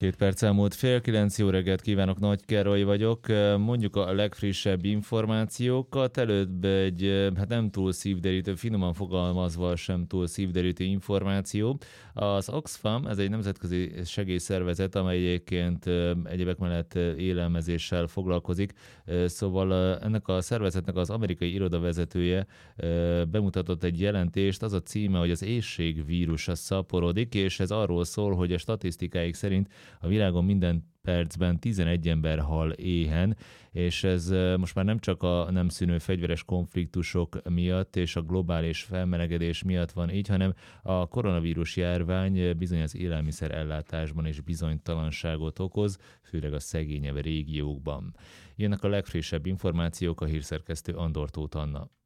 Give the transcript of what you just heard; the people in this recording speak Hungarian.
Két perc elmúlt fél kilenc, jó reggelt kívánok, Nagy Károly vagyok. Mondjuk a legfrissebb információkat, előbb egy, hát nem túl szívderítő, finoman fogalmazva sem túl szívderítő információ. Az Oxfam, ez egy nemzetközi segélyszervezet, amely egyébként egyebek mellett élelmezéssel foglalkozik. Szóval ennek a szervezetnek az amerikai irodavezetője bemutatott egy jelentést, az a címe, hogy az éhség vírusa szaporodik, és ez arról szól, hogy a statisztikáik szerint a világon minden percben 11 ember hal éhen, és ez most már nem csak a nem szűnő fegyveres konfliktusok miatt és a globális felmelegedés miatt van így, hanem a koronavírus járvány bizony az élelmiszer ellátásban is bizonytalanságot okoz, főleg a szegényebb régiókban. Jönnek a legfrissebb információk, a hírszerkesztő Andor Tóth Anna.